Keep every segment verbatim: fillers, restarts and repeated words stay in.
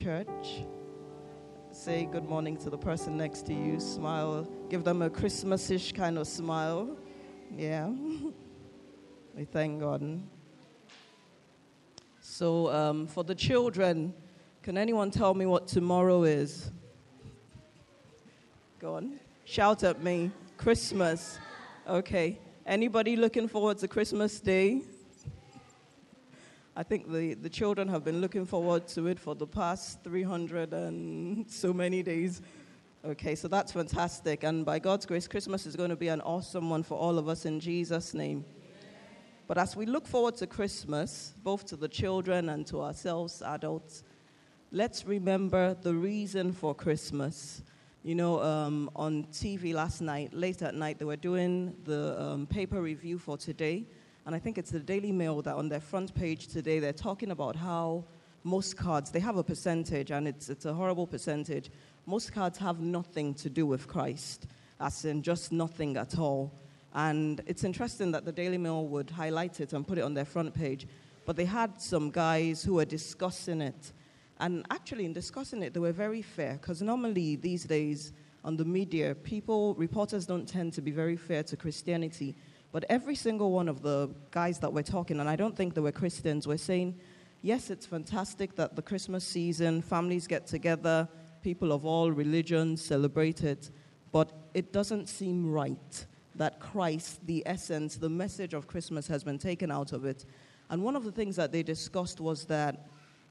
Church. Say good morning to the person next to you. Smile. Give them a Christmas-ish kind of smile. Yeah. We thank God. So um, for the children, can anyone tell me what tomorrow is? Go on. Shout at me. Christmas. Okay. Anybody looking forward to Christmas Day? I think the, the children have been looking forward to it for the past three hundred and so many days. Okay, so that's fantastic. And by God's grace, Christmas is going to be an awesome one for all of us in Jesus' name. But as we look forward to Christmas, both to the children and to ourselves, adults, let's remember the reason for Christmas. You know, um, on T V last night, late at night, they were doing the um, paper review for today. And I think it's the Daily Mail that on their front page today, they're talking about how most cards, they have a percentage, and it's it's a horrible percentage. Most cards have nothing to do with Christ, as in just nothing at all. And it's interesting that the Daily Mail would highlight it and put it on their front page. But they had some guys who were discussing it. And actually, in discussing it, they were very fair, because normally these days on the media, people, reporters don't tend to be very fair to Christianity. But every single one of the guys that were talking, and I don't think they were Christians, were saying, yes, it's fantastic that the Christmas season, families get together, people of all religions celebrate it, but it doesn't seem right that Christ, the essence, the message of Christmas has been taken out of it. And one of the things that they discussed was that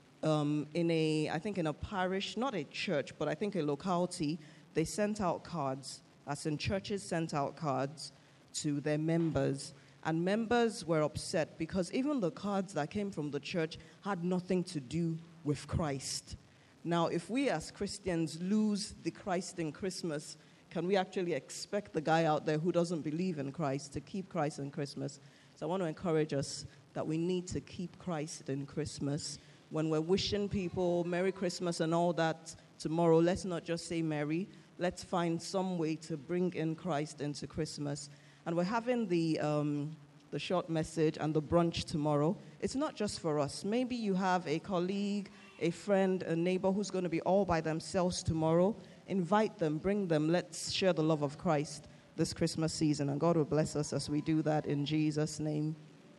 um, in a, I think in a parish, not a church, but I think a locality, they sent out cards, as in churches sent out cards to their members, and members were upset because even the cards that came from the church had nothing to do with Christ. Now, if we as Christians lose the Christ in Christmas, can we actually expect the guy out there who doesn't believe in Christ to keep Christ in Christmas? So I want to encourage us that we need to keep Christ in Christmas. When we're wishing people Merry Christmas and all that tomorrow, let's not just say Merry. Let's find some way to bring in Christ into Christmas. And we're having the um, the short message and the brunch tomorrow. It's not just for us. Maybe you have a colleague, a friend, a neighbor who's going to be all by themselves tomorrow. Invite them, bring them. Let's share the love of Christ this Christmas season. And God will bless us as we do that in Jesus' name.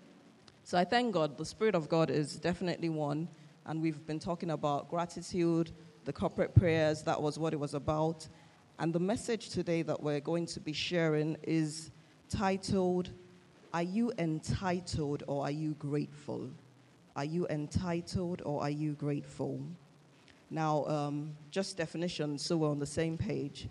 So I thank God. The Spirit of God is definitely one. And we've been talking about gratitude, the corporate prayers. That was what it was about. And the message today that we're going to be sharing is titled, Are You Entitled or Are You Grateful? Are you entitled or are you grateful? Now, um, just definition, so we're on the same page.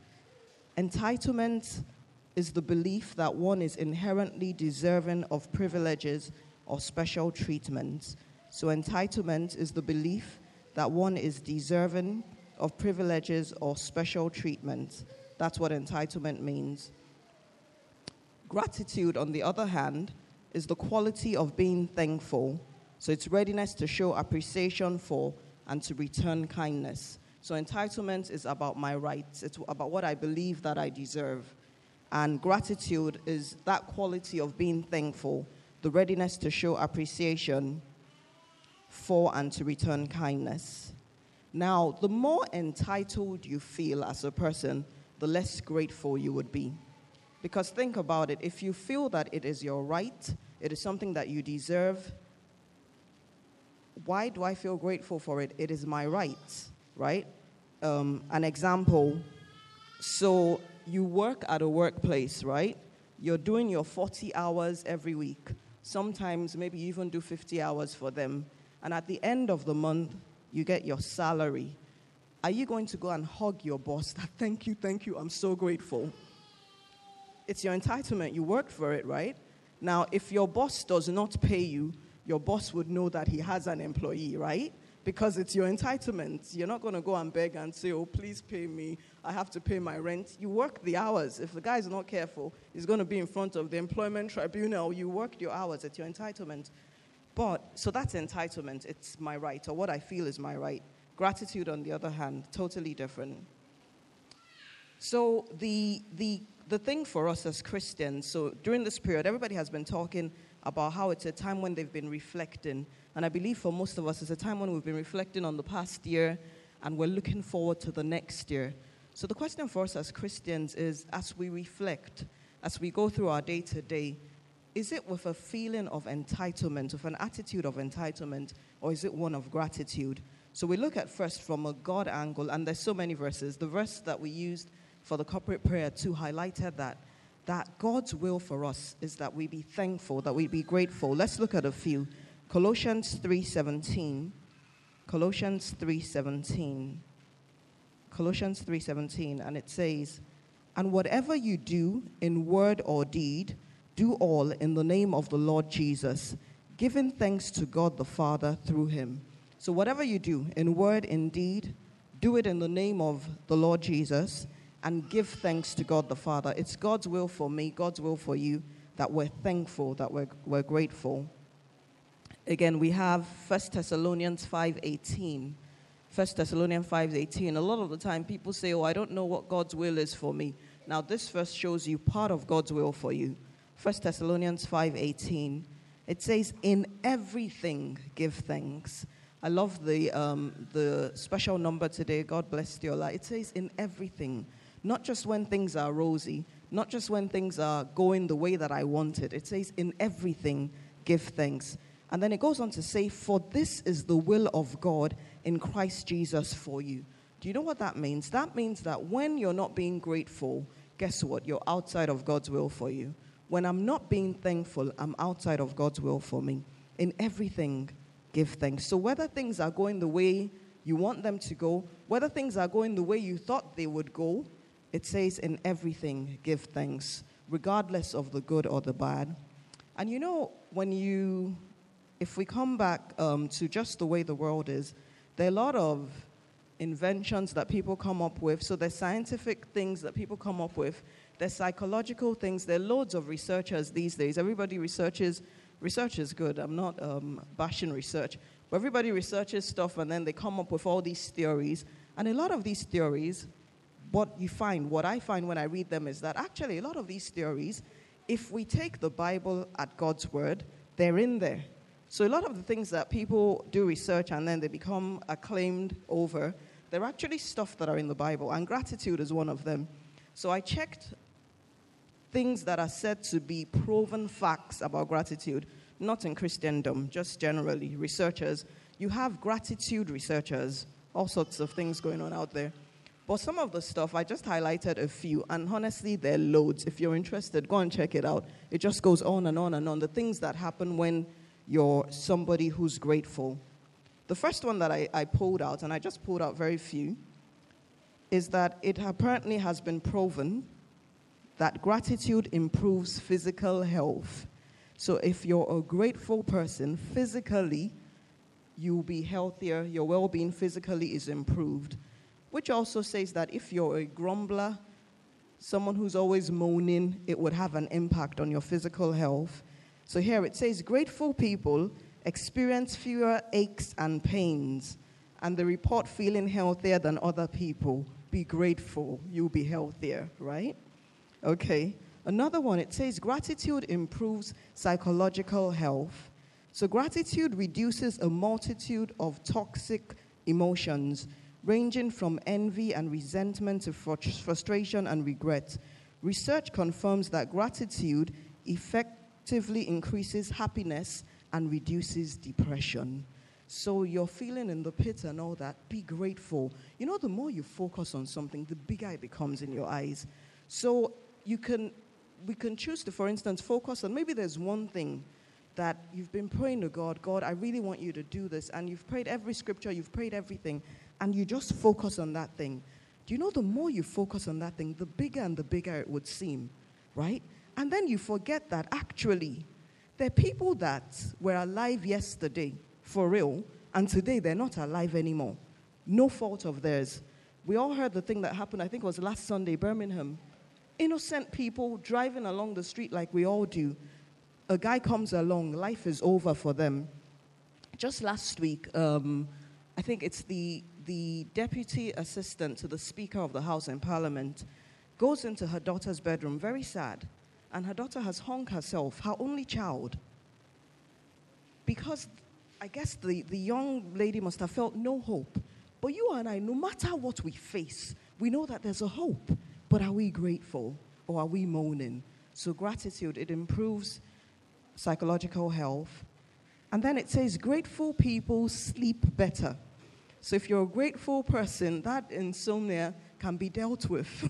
Entitlement is the belief that one is inherently deserving of privileges or special treatment. So entitlement is the belief that one is deserving of privileges or special treatment. That's what entitlement means. Gratitude, on the other hand, is the quality of being thankful. So it's readiness to show appreciation for and to return kindness. So entitlement is about my rights. It's about what I believe that I deserve. And gratitude is that quality of being thankful, the readiness to show appreciation for and to return kindness. Now, the more entitled you feel as a person, the less grateful you would be. Because think about it, if you feel that it is your right, it is something that you deserve, why do I feel grateful for it? It is my right, right? Um, an example, so you work at a workplace, right? You're doing your forty hours every week. Sometimes maybe you even do fifty hours for them. And at the end of the month, you get your salary. Are you going to go and hug your boss that, thank you, thank you, I'm so grateful? It's your entitlement. You worked for it, right? Now, if your boss does not pay you, your boss would know that he has an employee, right? Because it's your entitlement. You're not going to go and beg and say, oh, please pay me. I have to pay my rent. You work the hours. If the guy is not careful, he's going to be in front of the employment tribunal. You worked your hours. It's your entitlement. But, so that's entitlement. It's my right, or what I feel is my right. Gratitude, on the other hand, totally different. So the the the thing for us as Christians, so during this period, everybody has been talking about how it's a time when they've been reflecting. And I believe for most of us, it's a time when we've been reflecting on the past year and we're looking forward to the next year. So the question for us as Christians is, as we reflect, as we go through our day-to-day, is it with a feeling of entitlement, with an attitude of entitlement, or is it one of gratitude? So we look at first from a God angle, and there's so many verses. The verse that we used for the corporate prayer too highlighted that, that God's will for us is that we be thankful, that we be grateful. Let's look at a few. Colossians three seventeen. Colossians three seventeen. Colossians three seventeen, and it says, "And whatever you do in word or deed, do all in the name of the Lord Jesus, giving thanks to God the Father through him." So whatever you do in word, in deed, do it in the name of the Lord Jesus and give thanks to God the Father. It's God's will for me, God's will for you, that we're thankful, that we're, we're grateful. Again, we have First Thessalonians five eighteen. First Thessalonians five eighteen. A lot of the time people say, oh, I don't know what God's will is for me. Now this verse shows you part of God's will for you. First Thessalonians five eighteen, it says, "In everything give thanks." I love the um, the special number today, God bless your life. It says, in everything, not just when things are rosy, not just when things are going the way that I wanted. It says, in everything give thanks. And then it goes on to say, "For this is the will of God in Christ Jesus for you." Do you know what that means? That means that when you're not being grateful, guess what? You're outside of God's will for you. When I'm not being thankful, I'm outside of God's will for me. In everything, give thanks. So whether things are going the way you want them to go, whether things are going the way you thought they would go, it says in everything, give thanks, regardless of the good or the bad. And you know, when you, if we come back um, to just the way the world is, there are a lot of inventions that people come up with. So there's scientific things that people come up with. There's psychological things. There are loads of researchers these days. Everybody researches. Research is good. I'm not um, bashing research. But everybody researches stuff, and then they come up with all these theories. And a lot of these theories, what you find, what I find when I read them is that actually a lot of these theories, if we take the Bible at God's word, they're in there. So a lot of the things that people do research and then they become acclaimed over, they're actually stuff that are in the Bible. And gratitude is one of them. So I checked things that are said to be proven facts about gratitude, not in Christendom, just generally, researchers. You have gratitude researchers, all sorts of things going on out there. But some of the stuff, I just highlighted a few, and honestly, there are loads. If you're interested, go and check it out. It just goes on and on and on, the things that happen when you're somebody who's grateful. The first one that I, I pulled out, and I just pulled out very few, is that it apparently has been proven that gratitude improves physical health. So if you're a grateful person, physically, you'll be healthier, your well-being physically is improved. Which also says that if you're a grumbler, someone who's always moaning, it would have an impact on your physical health. So here it says, grateful people experience fewer aches and pains, and they report feeling healthier than other people. Be grateful, you'll be healthier, right? Okay, another one, it says gratitude improves psychological health. So gratitude reduces a multitude of toxic emotions, ranging from envy and resentment to frustration and regret. Research confirms that gratitude effectively increases happiness and reduces depression. So you're feeling in the pit and all that, be grateful. You know, the more you focus on something, the bigger it becomes in your eyes. So you can, we can choose to, for instance, focus on, maybe there's one thing that you've been praying to God, God, I really want you to do this, and you've prayed every scripture, you've prayed everything, and you just focus on that thing. Do you know the more you focus on that thing, the bigger and the bigger it would seem, right? And then you forget that actually there are people that were alive yesterday, for real, and today they're not alive anymore. No fault of theirs. We all heard the thing that happened, I think it was last Sunday, Birmingham. Innocent people driving along the street like we all do. A guy comes along, life is over for them. Just last week, um, I think it's the, the deputy assistant to the Speaker of the House in Parliament goes into her daughter's bedroom, very sad, and her daughter has hung herself, her only child. Because I guess the, the young lady must have felt no hope. But you and I, no matter what we face, we know that there's a hope. But are we grateful or are we moaning? So gratitude, it improves psychological health. And then it says grateful people sleep better. So if you're a grateful person, that insomnia can be dealt with.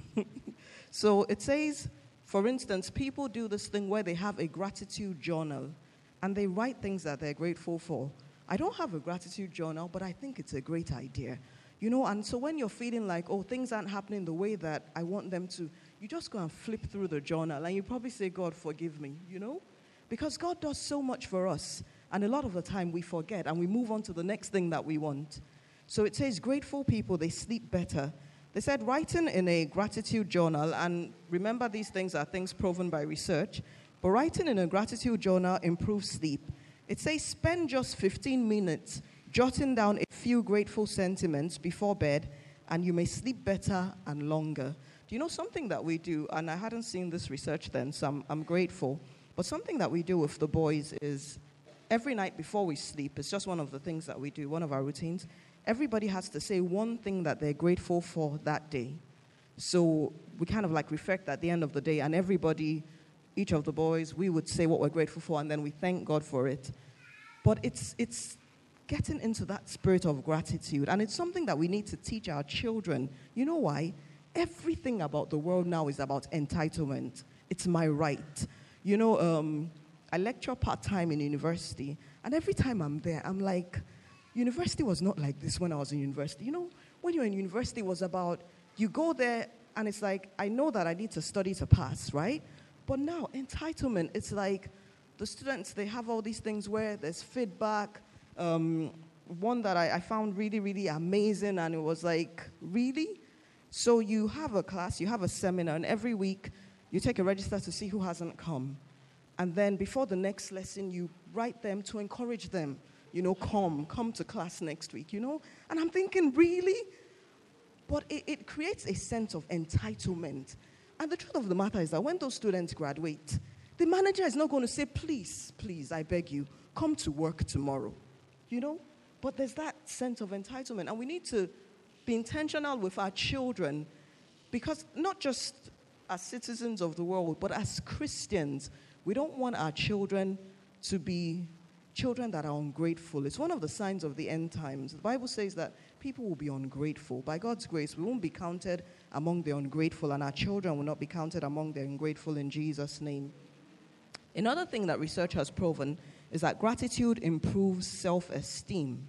So it says, for instance, people do this thing where they have a gratitude journal and they write things that they're grateful for. I don't have a gratitude journal, but I think it's a great idea. You know, and so when you're feeling like, oh, things aren't happening the way that I want them to, you just go and flip through the journal and you probably say, God, forgive me, you know? Because God does so much for us. And a lot of the time we forget and we move on to the next thing that we want. So it says grateful people, they sleep better. They said writing in a gratitude journal, and remember these things are things proven by research, but writing in a gratitude journal improves sleep. It says spend just fifteen minutes jotting down a few grateful sentiments before bed, and you may sleep better and longer. Do you know something that we do, and I hadn't seen this research then, so I'm, I'm grateful, but something that we do with the boys is every night before we sleep, it's just one of the things that we do, one of our routines. Everybody has to say one thing that they're grateful for that day. So we kind of like reflect at the end of the day, and everybody, each of the boys, we would say what we're grateful for, and then we thank God for it. But it's it's getting into that spirit of gratitude, and it's something that we need to teach our children. You know why? Everything about the world now is about entitlement. It's my right. You know, um, I lecture part-time in university, and every time I'm there, I'm like, university was not like this when I was in university. You know, when you're in university, it was about, you go there, and it's like, I know that I need to study to pass, right? But now, entitlement, it's like the students, they have all these things where there's feedback. Um, one that I, I found really, really amazing, and it was like, really? So you have a class, you have a seminar, and every week you take a register to see who hasn't come. And then before the next lesson, you write them to encourage them. You know, come, come to class next week, you know? And I'm thinking, really? But it, it creates a sense of entitlement. And the truth of the matter is that when those students graduate, the manager is not going to say, please, please, I beg you, come to work tomorrow, you know? But there's that sense of entitlement. And we need to be intentional with our children, because not just as citizens of the world, but as Christians, we don't want our children to be children that are ungrateful. It's one of the signs of the end times. The Bible says that people will be ungrateful. By God's grace, we won't be counted among the ungrateful, and our children will not be counted among the ungrateful in Jesus' name. Another thing that research has proven is that gratitude improves self-esteem.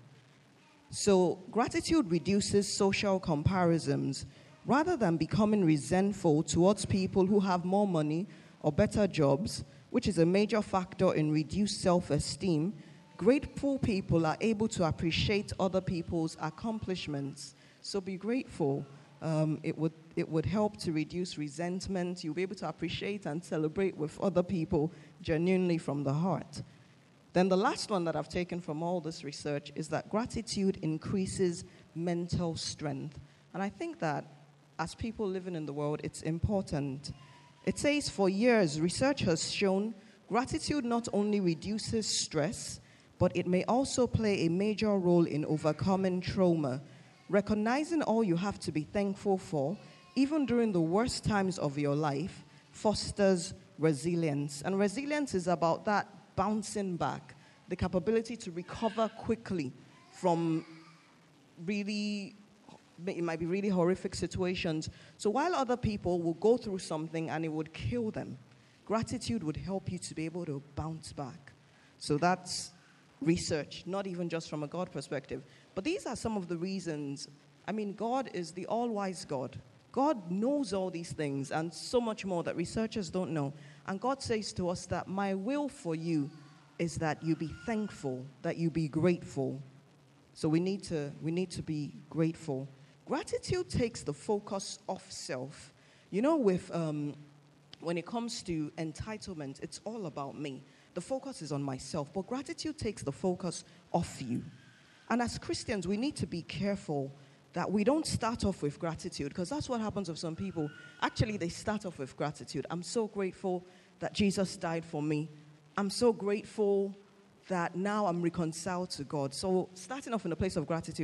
So gratitude reduces social comparisons. Rather than becoming resentful towards people who have more money or better jobs, which is a major factor in reduced self-esteem, grateful people are able to appreciate other people's accomplishments. So be grateful. Um, it would it would help to reduce resentment. You'll be able to appreciate and celebrate with other people genuinely from the heart. Then the last one that I've taken from all this research is that gratitude increases mental strength. And I think that as people living in the world, it's important. It says for years, research has shown gratitude not only reduces stress, but it may also play a major role in overcoming trauma. Recognizing all you have to be thankful for, even during the worst times of your life, fosters resilience. And resilience is about that bouncing back, the capability to recover quickly from really, it might be really horrific situations. So while other people will go through something and it would kill them, gratitude would help you to be able to bounce back. So that's research, not even just from a God perspective. But these are some of the reasons. I mean, God is the all-wise God. God knows all these things and so much more that researchers don't know. And God says to us that my will for you is that you be thankful, that you be grateful. So we need to, we need to be grateful. Gratitude takes the focus off self. You know, with um, when it comes to entitlement, it's all about me. The focus is on myself. But gratitude takes the focus off you. And as Christians, we need to be careful that we don't start off with gratitude, because that's what happens with some people. Actually, they start off with gratitude. I'm so grateful that Jesus died for me. I'm so grateful that now I'm reconciled to God. So starting off in a place of gratitude,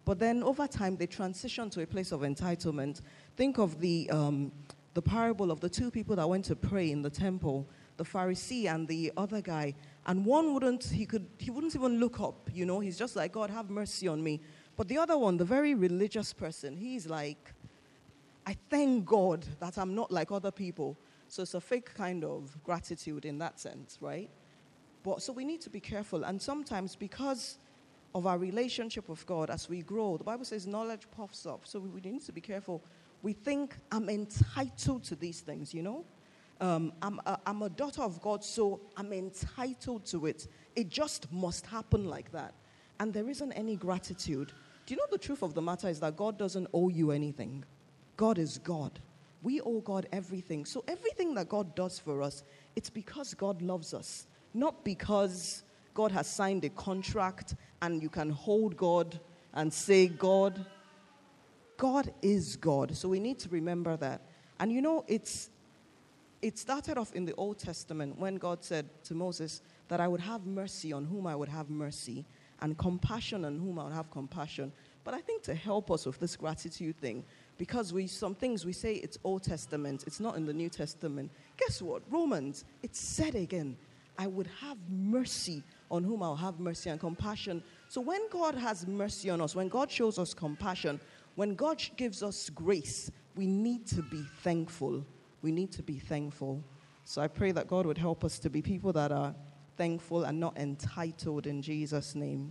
But then over time, they transition to a place of entitlement. Think of the um, the parable of the two people that went to pray in the temple, the Pharisee and the other guy. And one wouldn't, he could, he wouldn't even look up, you know. He's just like, God, have mercy on me. But the other one, the very religious person, he's like, I thank God that I'm not like other people. So it's a fake kind of gratitude in that sense, right? But so we need to be careful. And sometimes because of our relationship with God, as we grow, the Bible says knowledge puffs up. So we need to be careful. We think I'm entitled to these things, you know. Um, I'm, a, I'm a daughter of God, so I'm entitled to it. It just must happen like that. And there isn't any gratitude. Do you know the truth of the matter is that God doesn't owe you anything? God is God. We owe God everything. So everything that God does for us, it's because God loves us. Not because God has signed a contract and you can hold God and say, God, God is God. So we need to remember that. And you know, it's it started off in the Old Testament when God said to Moses that I would have mercy on whom I would have mercy and compassion on whom I would have compassion. But I think to help us with this gratitude thing, because we some things we say it's Old Testament, it's not in the New Testament. Guess what? Romans, it's said again, I would have mercy on whom I'll have mercy and compassion. So when God has mercy on us, when God shows us compassion, when God gives us grace, we need to be thankful. We need to be thankful. So I pray that God would help us to be people that are thankful and not entitled in Jesus' name.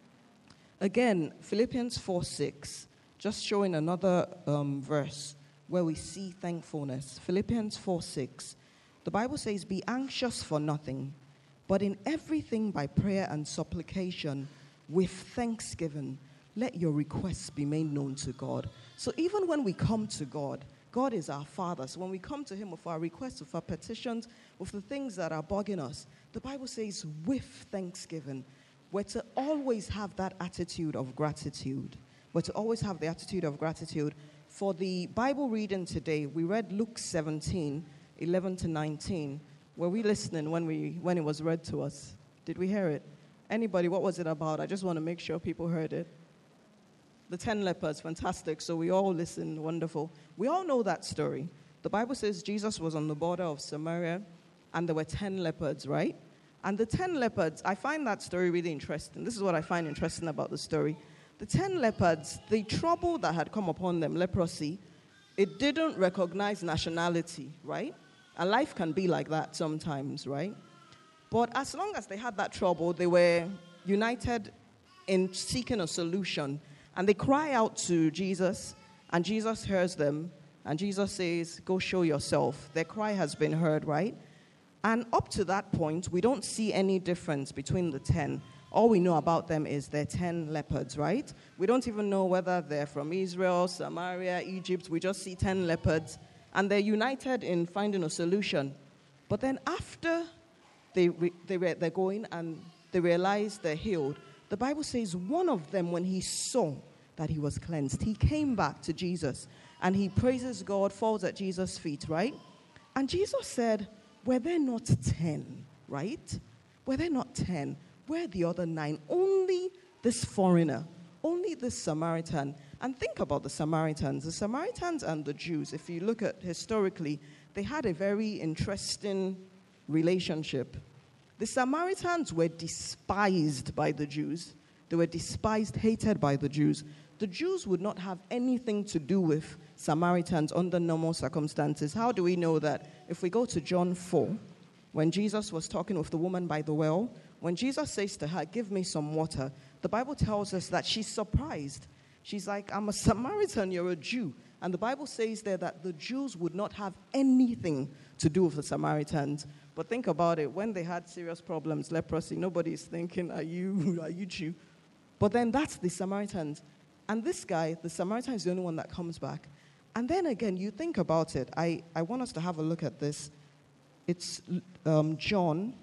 Again, Philippians four six, just showing another um, verse where we see thankfulness. Philippians four six, the Bible says, be anxious for nothing, but in everything by prayer and supplication with thanksgiving, let your requests be made known to God. So even when we come to God, God is our Father. So when we come to him with our requests, with our petitions, with the things that are bugging us, the Bible says with thanksgiving, we're to always have that attitude of gratitude. We're to always have the attitude of gratitude. For the Bible reading today, we read Luke seventeen, eleven to nineteen. Were we listening when we when it was read to us? Did we hear it? Anybody, what was it about? I just want to make sure people heard it. The ten lepers, fantastic. So we all listened, wonderful. We all know that story. The Bible says Jesus was on the border of Samaria, and there were ten leopards, right? And the ten leopards, I find that story really interesting. This is what I find interesting about the story. The ten leopards, the trouble that had come upon them, leprosy, it didn't recognize nationality, right? And life can be like that sometimes, right? But as long as they had that trouble, they were united in seeking a solution. And they cry out to Jesus, and Jesus hears them, and Jesus says, go show yourself. Their cry has been heard, right? And up to that point, we don't see any difference between the ten. All we know about them is they're ten leopards, right? We don't even know whether they're from Israel, Samaria, Egypt. We just see ten leopards, and they're united in finding a solution. But then after they re- they re- they're going and they realize they're healed, the Bible says one of them, when he saw that he was cleansed, he came back to Jesus, and he praises God, falls at Jesus' feet, right? And Jesus said, were there not ten, right? Were there not ten? Where are the other nine? Only this foreigner, only this Samaritan. And think about the Samaritans. The Samaritans and the Jews, if you look at historically, they had a very interesting relationship. The Samaritans were despised by the Jews. They were despised, hated by the Jews. The Jews would not have anything to do with Samaritans under normal circumstances. How do we know that? If we go to John four, when Jesus was talking with the woman by the well, when Jesus says to her, give me some water, the Bible tells us that she's surprised. She's like, I'm a Samaritan, you're a Jew. And the Bible says there that the Jews would not have anything to do with the Samaritans. But think about it, when they had serious problems, leprosy, nobody's thinking, are you, are you Jew? But then that's the Samaritans. And this guy, the Samaritan, is the only one that comes back. And then again, you think about it. I, I want us to have a look at this. It's um, John,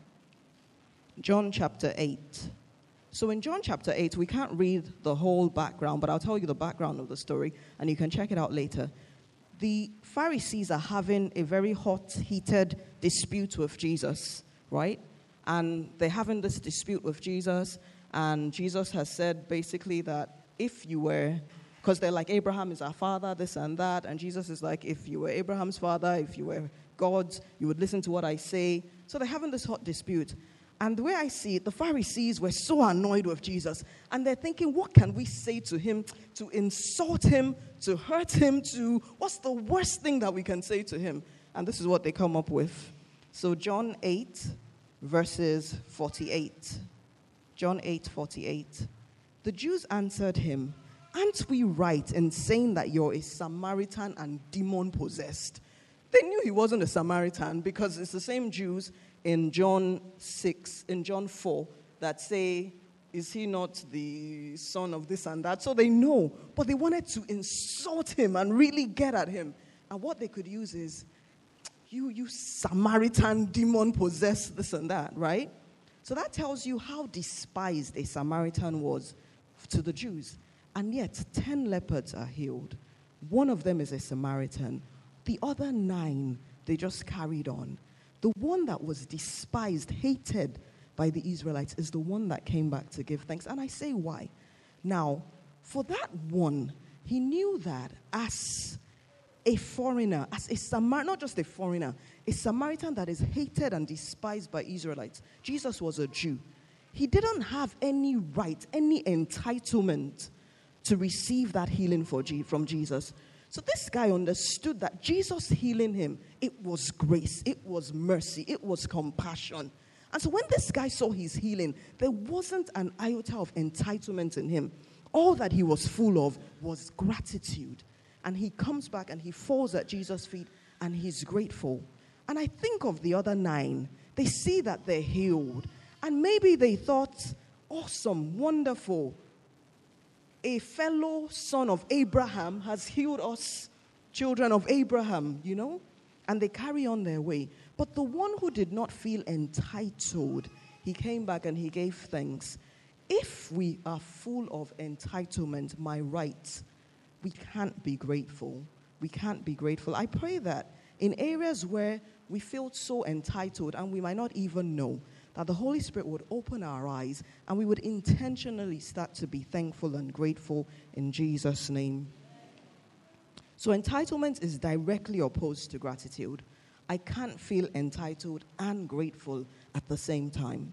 John chapter eight. So in John chapter eight, we can't read the whole background, but I'll tell you the background of the story, and you can check it out later. The Pharisees are having a very hot, heated dispute with Jesus, right? And they're having this dispute with Jesus, and Jesus has said basically that if you were, because they're like, Abraham is our father, this and that, and Jesus is like, if you were Abraham's father, if you were God's, you would listen to what I say. So they're having this hot dispute. And the way I see it, the Pharisees were so annoyed with Jesus, and they're thinking, what can we say to him to insult him, to hurt him, to, what's the worst thing that we can say to him? And this is what they come up with. So John eight, verses forty-eight. John eight, forty-eight. The Jews answered him, aren't we right in saying that you're a Samaritan and demon-possessed? They knew he wasn't a Samaritan because it's the same Jews in John six, in John four, that say, is he not the son of this and that? So they know, but they wanted to insult him and really get at him. And what they could use is, you, you Samaritan demon-possessed this and that, right? So that tells you how despised a Samaritan was to the Jews. And yet, ten lepers are healed. One of them is a Samaritan. The other nine, they just carried on. The one that was despised, hated by the Israelites is the one that came back to give thanks. And I say why. Now, for that one, he knew that as a foreigner, as a Samaritan, not just a foreigner, a Samaritan that is hated and despised by Israelites. Jesus was a Jew. He didn't have any right, any entitlement to receive that healing for G- from Jesus. So this guy understood that Jesus healing him, it was grace, it was mercy, it was compassion. And so when this guy saw his healing, there wasn't an iota of entitlement in him. All that he was full of was gratitude. And he comes back and he falls at Jesus' feet and he's grateful. And I think of the other nine. They see that they're healed. And maybe they thought, awesome, wonderful. A fellow son of Abraham has healed us, children of Abraham, you know. And they carry on their way. But the one who did not feel entitled, he came back and he gave thanks. If we are full of entitlement, my rights, we can't be grateful. We can't be grateful. I pray that in areas where we feel so entitled and we might not even know, that the Holy Spirit would open our eyes and we would intentionally start to be thankful and grateful in Jesus' name. So entitlement is directly opposed to gratitude. I can't feel entitled and grateful at the same time.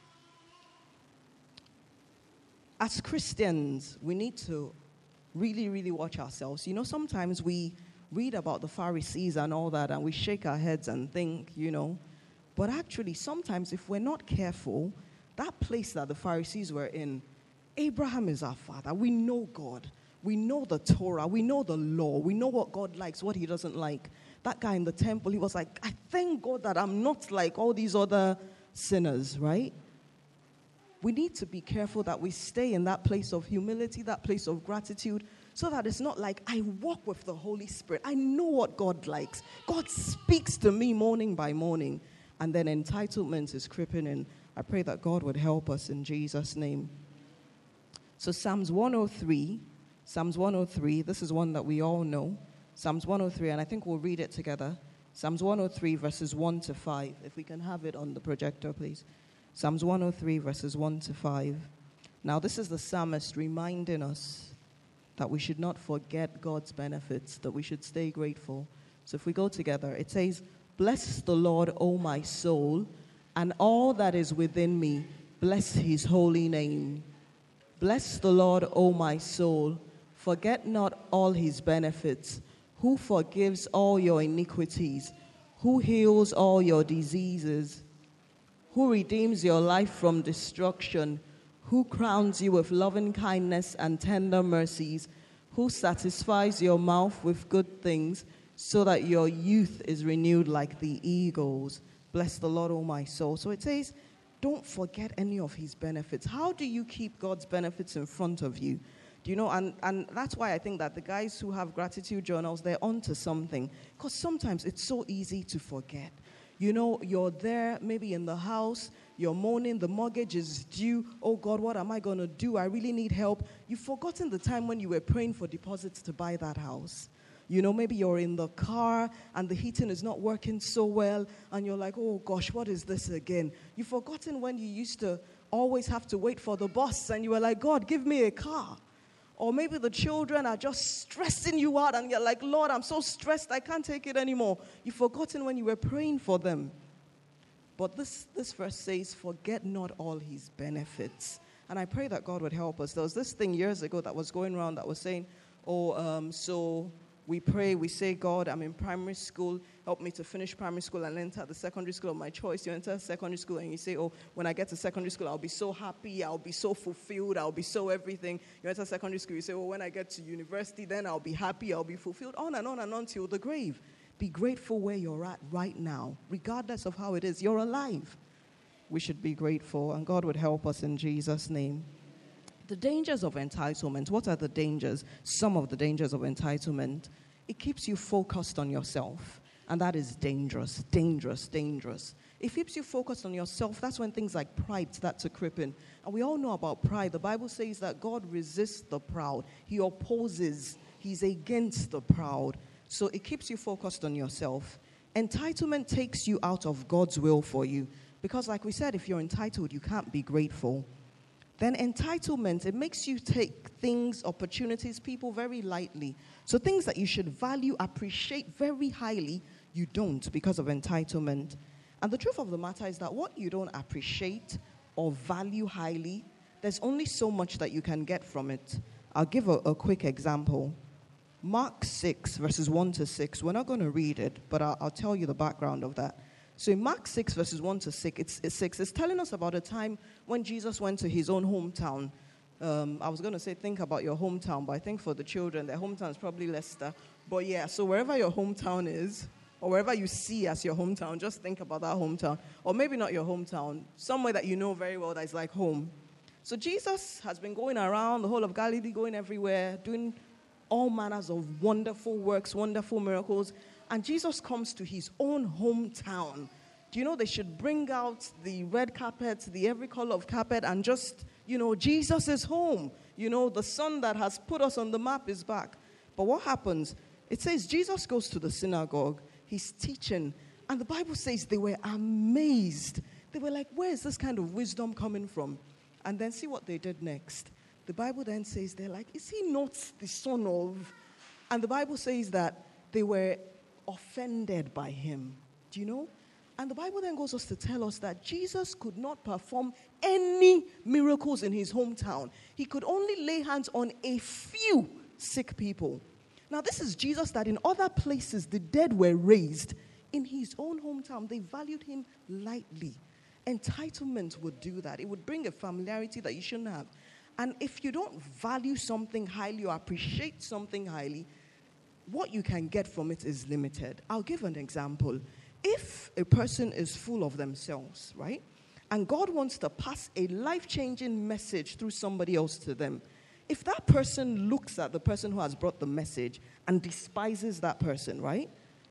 As Christians, we need to really, really watch ourselves. You know, sometimes we read about the Pharisees and all that, and we shake our heads and think, you know, but actually, sometimes if we're not careful, that place that the Pharisees were in, Abraham is our father. We know God. We know the Torah. We know the law. We know what God likes, what he doesn't like. That guy in the temple, he was like, I thank God that I'm not like all these other sinners, right? We need to be careful that we stay in that place of humility, that place of gratitude, so that it's not like I walk with the Holy Spirit. I know what God likes. God speaks to me morning by morning. And then entitlement is creeping in. I pray that God would help us in Jesus' name. So Psalms one oh three, Psalms one oh three, this is one that we all know. Psalms one oh three, and I think we'll read it together. Psalms one oh three, verses one to five. If we can have it on the projector, please. Psalms one oh three, verses one to five. Now, this is the psalmist reminding us that we should not forget God's benefits, that we should stay grateful. So if we go together, it says, bless the Lord, O my soul, and all that is within me, bless his holy name. Bless the Lord, O my soul, forget not all his benefits, who forgives all your iniquities, who heals all your diseases, who redeems your life from destruction, who crowns you with loving kindness and tender mercies, who satisfies your mouth with good things, so that your youth is renewed like the eagles. Bless the Lord, O my soul. So it says, don't forget any of his benefits. How do you keep God's benefits in front of you? Do you know, and, and that's why I think that the guys who have gratitude journals, they're onto something. Because sometimes it's so easy to forget. You know, you're there, maybe in the house, you're moaning, the mortgage is due. Oh God, what am I going to do? I really need help. You've forgotten the time when you were praying for deposits to buy that house. You know, maybe you're in the car and the heating is not working so well and you're like, oh gosh, what is this again? You've forgotten when you used to always have to wait for the bus and you were like, God, give me a car. Or maybe the children are just stressing you out and you're like, Lord, I'm so stressed, I can't take it anymore. You've forgotten when you were praying for them. But this, this verse says, forget not all his benefits. And I pray that God would help us. There was this thing years ago that was going around that was saying, oh, um, so we pray, we say, God, I'm in primary school, help me to finish primary school and enter the secondary school of my choice. You enter secondary school and you say, oh, when I get to secondary school, I'll be so happy, I'll be so fulfilled, I'll be so everything. You enter secondary school, you say, oh, when I get to university, then I'll be happy, I'll be fulfilled, on and on and on till the grave. Be grateful where you're at right now, regardless of how it is. You're alive. We should be grateful, and God would help us in Jesus' name. The dangers of entitlement. What are the dangers? Some of the dangers of entitlement. It keeps you focused on yourself, and that is dangerous, dangerous, dangerous. It keeps you focused on yourself. That's when things like pride start to creep in. And we all know about pride. The Bible says that God resists the proud. He opposes. He's against the proud. So it keeps you focused on yourself. Entitlement takes you out of God's will for you. Because like we said, if you're entitled, you can't be grateful. Then entitlement, it makes you take things, opportunities, people very lightly. So things that you should value, appreciate very highly, you don't because of entitlement. And the truth of the matter is that what you don't appreciate or value highly, there's only so much that you can get from it. I'll give a, a quick example. Mark six, verses one to six. We're not going to read it, but I'll, I'll tell you the background of that. So in Mark six, verses one to six, it's, it's, six, it's telling us about a time when Jesus went to his own hometown. Um, I was going to say, think about your hometown, but I think for the children, their hometown is probably Leicester. But yeah, so wherever your hometown is, or wherever you see as your hometown, just think about that hometown. Or maybe not your hometown, somewhere that you know very well that is like home. So Jesus has been going around the whole of Galilee, going everywhere, doing all manners of wonderful works, wonderful miracles. And Jesus comes to his own hometown. Do you know they should bring out the red carpet, the every color of carpet, and just, you know, Jesus is home. You know, the sun that has put us on the map is back. But what happens? It says Jesus goes to the synagogue. He's teaching. And the Bible says they were amazed. They were like, where is this kind of wisdom coming from? And then see what they did next. The Bible then says, they're like, is he not the son of? And the Bible says that they were offended by him. Do you know? And the Bible then goes on to tell us that Jesus could not perform any miracles in his hometown. He could only lay hands on a few sick people. Now, this is Jesus that in other places the dead were raised. In his own hometown, they valued him lightly. Entitlement would do that. It would bring a familiarity that you shouldn't have. And if you don't value something highly or appreciate something highly, what you can get from it is limited. I'll give an example. If a person is full of themselves, right, and God wants to pass a life-changing message through somebody else to them, if that person looks at the person who has brought the message and despises that person, right,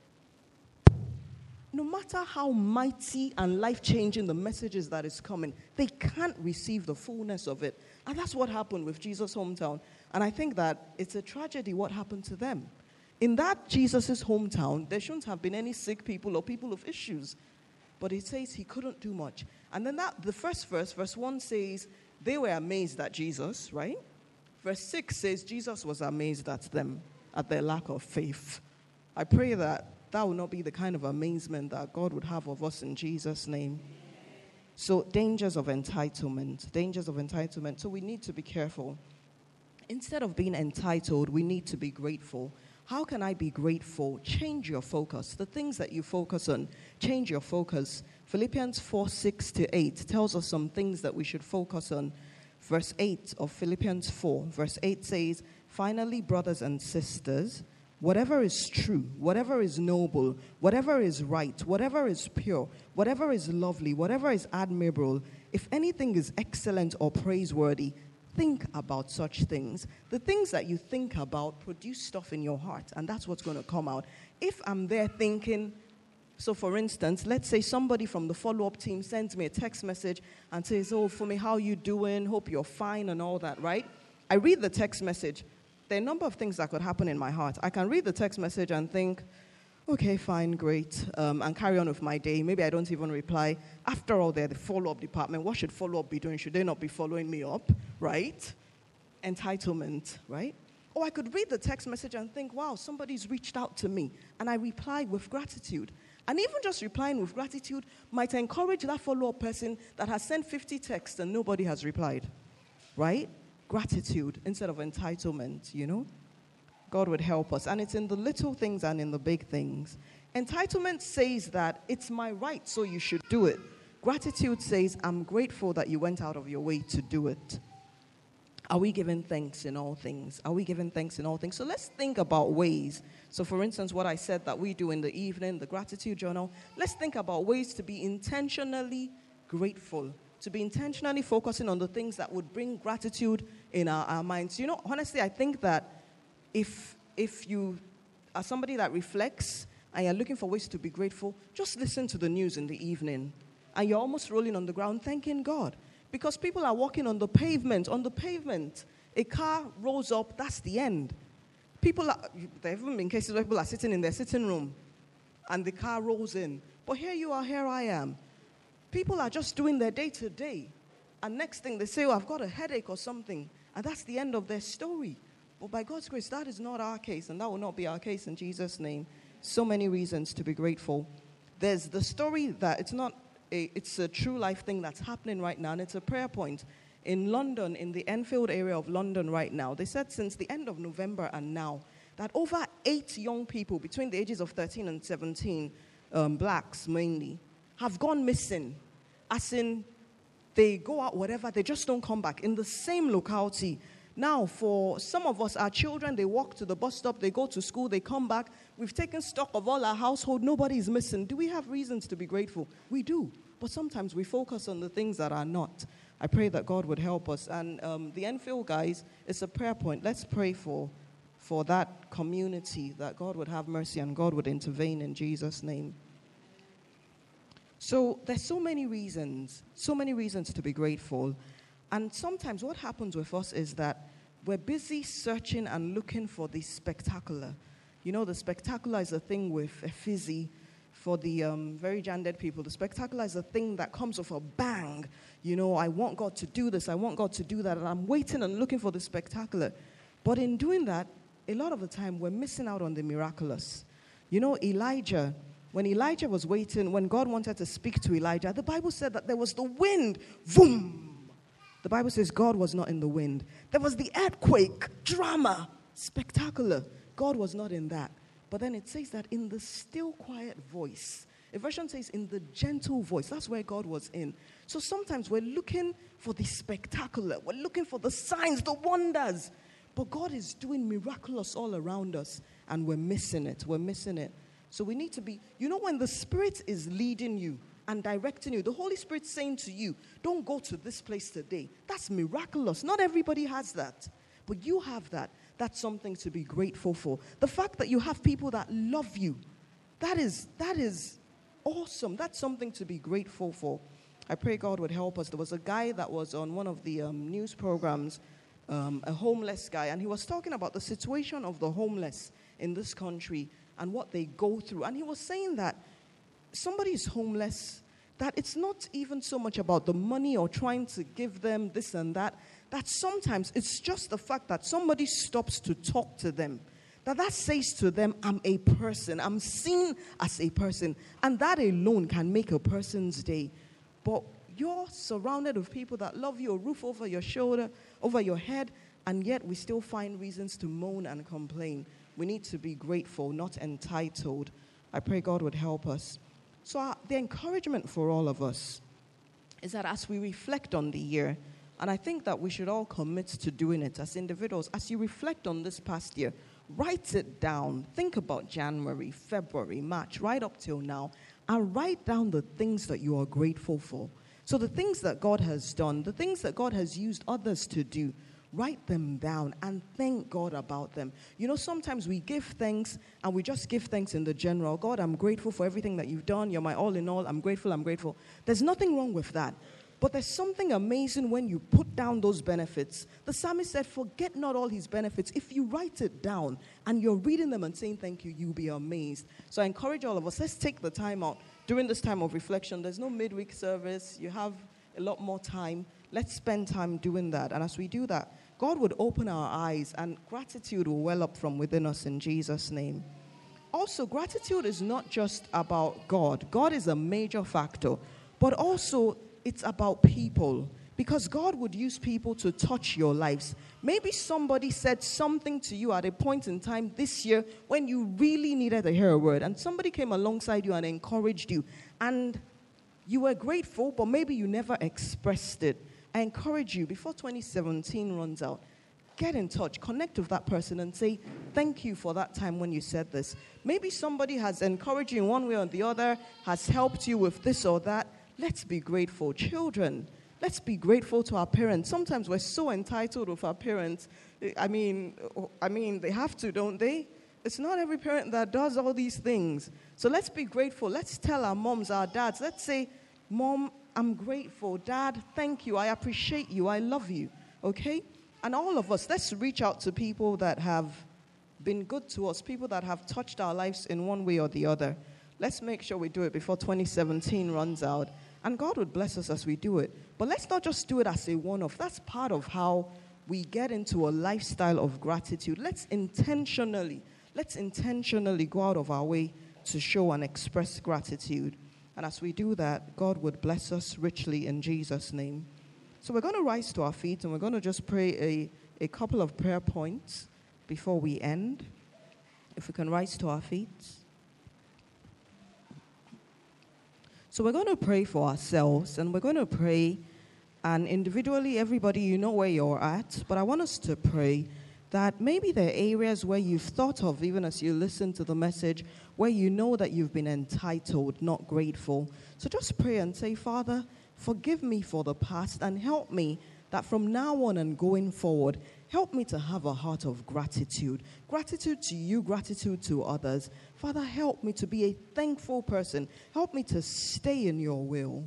no matter how mighty and life-changing the message is that is coming, they can't receive the fullness of it. And that's what happened with Jesus' hometown. And I think that it's a tragedy what happened to them. In that Jesus' hometown, there shouldn't have been any sick people or people of issues. But it says he couldn't do much. And then that the first verse, verse one says, they were amazed at Jesus, right? Verse six says, Jesus was amazed at them, at their lack of faith. I pray that that will not be the kind of amazement that God would have of us in Jesus' name. So dangers of entitlement, dangers of entitlement. So we need to be careful. Instead of being entitled, we need to be grateful. How can I be grateful? Change your focus. The things that you focus on, change your focus. Philippians four, six to eight tells us some things that we should focus on. Verse eight of Philippians four, verse eight says, finally, brothers and sisters, whatever is true, whatever is noble, whatever is right, whatever is pure, whatever is lovely, whatever is admirable, if anything is excellent or praiseworthy, think about such things. The things that you think about produce stuff in your heart, and that's what's going to come out. If I'm there thinking, so for instance, let's say somebody from the follow-up team sends me a text message and says, oh, Fumi, how you doing? Hope you're fine and all that, right? I read the text message. There are a number of things that could happen in my heart. I can read the text message and think, okay, fine, great, um, and carry on with my day. Maybe I don't even reply. After all, they're the follow-up department. What should follow-up be doing? Should they not be following me up, right? entitlement, right? Or I could read the text message and think, wow, somebody's reached out to me, and I replied with gratitude. And even just replying with gratitude might encourage that follow-up person that has sent fifty texts and nobody has replied, right? Gratitude instead of entitlement, you know? God would help us. And it's in the little things and in the big things. Entitlement says that it's my right, so you should do it. Gratitude says, I'm grateful that you went out of your way to do it. Are we giving thanks in all things? Are we giving thanks in all things? So let's think about ways. So for instance, what I said that we do in the evening, the gratitude journal, let's think about ways to be intentionally grateful, to be intentionally focusing on the things that would bring gratitude in our, our minds. You know, honestly, I think that if if you are somebody that reflects and you're looking for ways to be grateful, just listen to the news in the evening. And you're almost rolling on the ground thanking God. Because people are walking on the pavement. On the pavement, a car rolls up, that's the end. People are, there have even been cases where people are sitting in their sitting room and the car rolls in. But here you are, here I am. People are just doing their day to day. And next thing they say, oh, I've got a headache or something. And that's the end of their story. But by God's grace, that is not our case. And that will not be our case in Jesus' name. So many reasons to be grateful. There's the story that it's not, a, it's a true life thing that's happening right now. And it's a prayer point. In London, in the Enfield area of London right now, they said since the end of November and now, that over eight young people between the ages of thirteen and seventeen, um, blacks mainly, have gone missing. As in, they go out, whatever, they just don't come back in the same locality. Now, for some of us, our children, they walk to the bus stop, they go to school, they come back. We've taken stock of all our household. Nobody is missing. Do we have reasons to be grateful? We do. But sometimes we focus on the things that are not. I pray that God would help us. And um, the Enfield guys, it's a prayer point. Let's pray for, for that community, that God would have mercy and God would intervene in Jesus' name. So there's so many reasons, so many reasons to be grateful. And sometimes what happens with us is that we're busy searching and looking for the spectacular. You know, the spectacular is a thing with a fizzy. For the um, very gendered people, the spectacular is a thing that comes with a bang. You know, I want God to do this, I want God to do that, and I'm waiting and looking for the spectacular. But in doing that, a lot of the time, we're missing out on the miraculous. You know, Elijah, when Elijah was waiting, when God wanted to speak to Elijah, the Bible said that there was the wind, boom. The Bible says God was not in the wind. There was the earthquake, drama, spectacular. God was not in that. But then it says that in the still quiet voice. A version says in the gentle voice. That's where God was in. So sometimes we're looking for the spectacular. We're looking for the signs, the wonders. But God is doing miraculous all around us. And we're missing it. We're missing it. So we need to be, you know, when the Spirit is leading you and directing you, the Holy Spirit saying to you, don't go to this place today. That's miraculous. Not everybody has that. But you have that. That's something to be grateful for. The fact that you have people that love you, that is, that is awesome. That's something to be grateful for. I pray God would help us. There was a guy that was on one of the um, news programs, um, a homeless guy, and he was talking about the situation of the homeless in this country and what they go through. And he was saying that somebody is homeless, that it's not even so much about the money or trying to give them this and that, that sometimes it's just the fact that somebody stops to talk to them. That that says to them, I'm a person. I'm seen as a person. And that alone can make a person's day. But you're surrounded with people that love you, a roof over your shoulder, over your head, and yet we still find reasons to moan and complain. We need to be grateful, not entitled. I pray God would help us. So our, the encouragement for all of us is that as we reflect on the year, and I think that we should all commit to doing it as individuals. As you reflect on this past year, write it down. Think about January, February, March, right up till now, and write down the things that you are grateful for. So the things that God has done, the things that God has used others to do, write them down and thank God about them. You know, sometimes we give thanks and we just give thanks in the general. God, I'm grateful for everything that you've done. You're my all in all. I'm grateful, I'm grateful. There's nothing wrong with that. But there's something amazing when you put down those benefits. The psalmist said, forget not all his benefits. If you write it down and you're reading them and saying thank you, you'll be amazed. So I encourage all of us, let's take the time out during this time of reflection. There's no midweek service. You have a lot more time. Let's spend time doing that. And as we do that, God would open our eyes and gratitude will well up from within us in Jesus' name. Also, gratitude is not just about God. God is a major factor, but also it's about people, because God would use people to touch your lives. Maybe somebody said something to you at a point in time this year when you really needed to hear a word, and somebody came alongside you and encouraged you, and you were grateful, but maybe you never expressed it. I encourage you, before twenty seventeen runs out, get in touch, connect with that person and say, thank you for that time when you said this. Maybe somebody has encouraged you in one way or the other, has helped you with this or that. Let's be grateful. Children, let's be grateful to our parents. Sometimes we're so entitled with our parents. I mean, I mean, they have to, don't they? It's not every parent that does all these things. So let's be grateful. Let's tell our moms, our dads, let's say, Mom, I'm grateful. Dad, thank you. I appreciate you. I love you. Okay? And all of us, let's reach out to people that have been good to us, people that have touched our lives in one way or the other. Let's make sure we do it before twenty seventeen runs out. And God would bless us as we do it. But let's not just do it as a one-off. That's part of how we get into a lifestyle of gratitude. Let's intentionally, let's intentionally go out of our way to show and express gratitude. And as we do that, God would bless us richly in Jesus' name. So we're going to rise to our feet and we're going to just pray a, a couple of prayer points before we end. If we can rise to our feet. So we're going to pray for ourselves, and we're going to pray, and individually, everybody, you know where you're at, but I want us to pray that maybe there are areas where you've thought of, even as you listen to the message, where you know that you've been entitled, not grateful. So just pray and say, Father, forgive me for the past and help me that from now on and going forward, help me to have a heart of gratitude. Gratitude to you, gratitude to others. Father, help me to be a thankful person. Help me to stay in your will.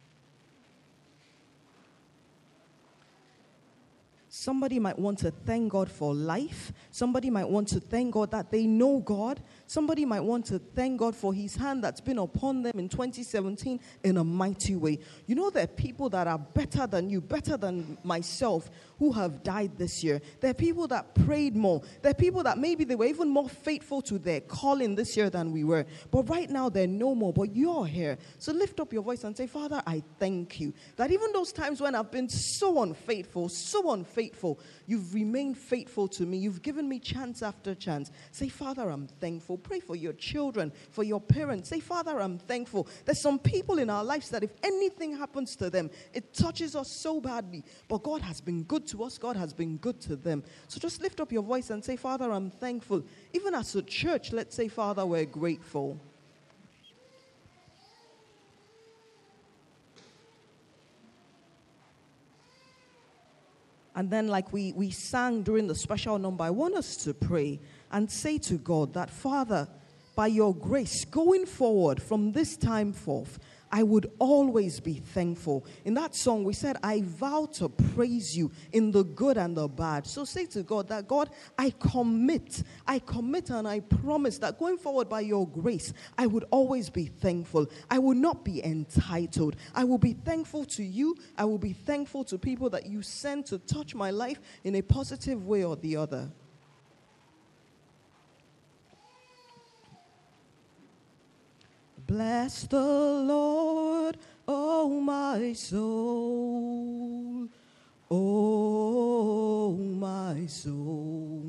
Somebody might want to thank God for life. Somebody might want to thank God that they know God. Somebody might want to thank God for his hand that's been upon them in twenty seventeen in a mighty way. You know, there are people that are better than you, better than myself, who have died this year. There are people that prayed more. There are people that maybe they were even more faithful to their calling this year than we were. But right now, they're no more. But you're here. So lift up your voice and say, Father, I thank you that even those times when I've been so unfaithful, so unfaithful, you've remained faithful to me. You've given me chance after chance. Say, Father, I'm thankful. Pray for your children, for your parents. Say, Father, I'm thankful. There's some people in our lives that if anything happens to them, it touches us so badly. But God has been good to us. God has been good to them. So just lift up your voice and say, Father, I'm thankful. Even as a church, let's say, Father, we're grateful. And then, like we, we sang during the special number, I want us to pray and say to God that, Father, by your grace, going forward from this time forth, I would always be thankful. In that song, we said, I vow to praise you in the good and the bad. So say to God that, God, I commit, I commit and I promise that going forward by your grace, I would always be thankful. I will not be entitled. I will be thankful to you. I will be thankful to people that you send to touch my life in a positive way or the other. Bless the Lord, oh my soul, oh my soul.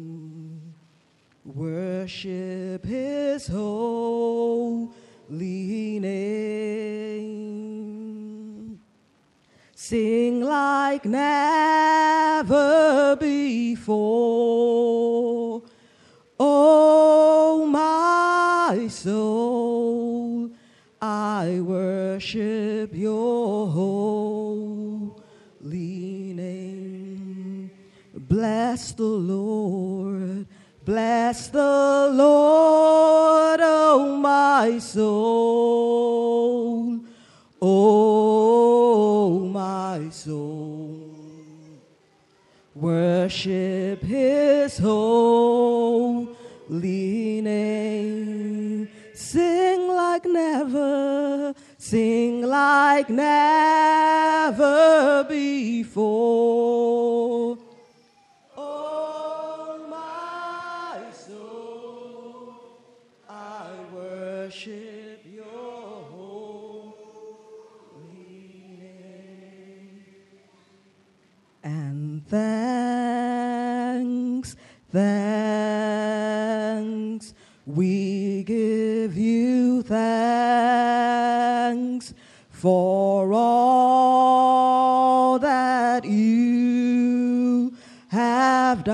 Worship his holy name. Sing like never before, oh my soul. I worship your holy name. Bless the Lord, bless the Lord, oh my soul, oh my soul. Worship his holy name. Sing like never, sing like never before. worship your holy name. And thanks, thanks, we give you thanks for all that you have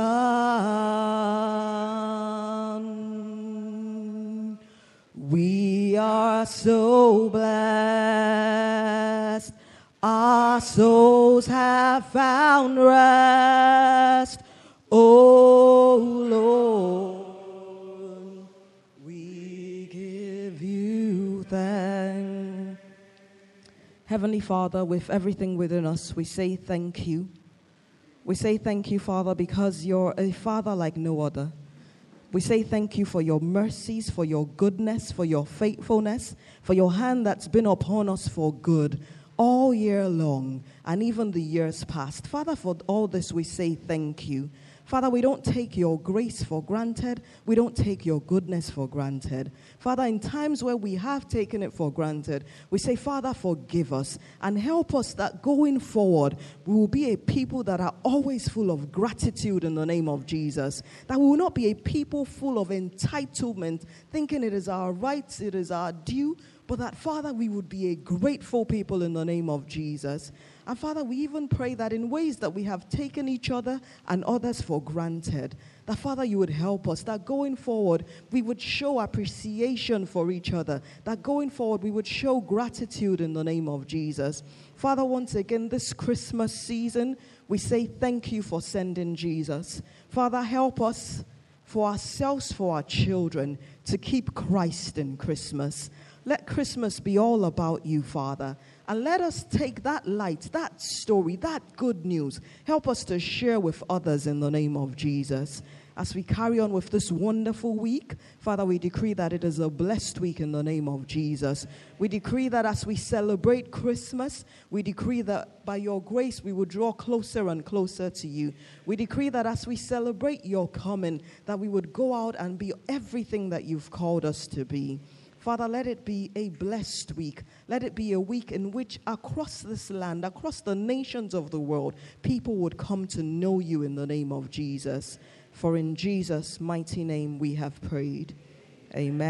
done. We are so blessed, our souls have found rest, oh Lord, we give you thanks. Heavenly Father, with everything within us, we say thank you. We say thank you, Father, because you're a Father like no other. We say thank you for your mercies, for your goodness, for your faithfulness, for your hand that's been upon us for good all year long and even the years past. Father, for all this we say thank you. Father, we don't take your grace for granted. We don't take your goodness for granted. Father, in times where we have taken it for granted, we say, Father, forgive us and help us that going forward, we will be a people that are always full of gratitude in the name of Jesus. That we will not be a people full of entitlement, thinking it is our rights, it is our due, but that, Father, we would be a grateful people in the name of Jesus. And Father, we even pray that in ways that we have taken each other and others for granted, that Father, you would help us, that going forward, we would show appreciation for each other, that going forward, we would show gratitude in the name of Jesus. Father, once again, this Christmas season, we say thank you for sending Jesus. Father, help us for ourselves, for our children, to keep Christ in Christmas. Let Christmas be all about you, Father. And let us take that light, that story, that good news. Help us to share with others in the name of Jesus. As we carry on with this wonderful week, Father, we decree that it is a blessed week in the name of Jesus. We decree that as we celebrate Christmas, we decree that by your grace we will draw closer and closer to you. We decree that as we celebrate your coming, that we would go out and be everything that you've called us to be. Father, let it be a blessed week. Let it be a week in which across this land, across the nations of the world, people would come to know you in the name of Jesus. For in Jesus' mighty name we have prayed. Amen.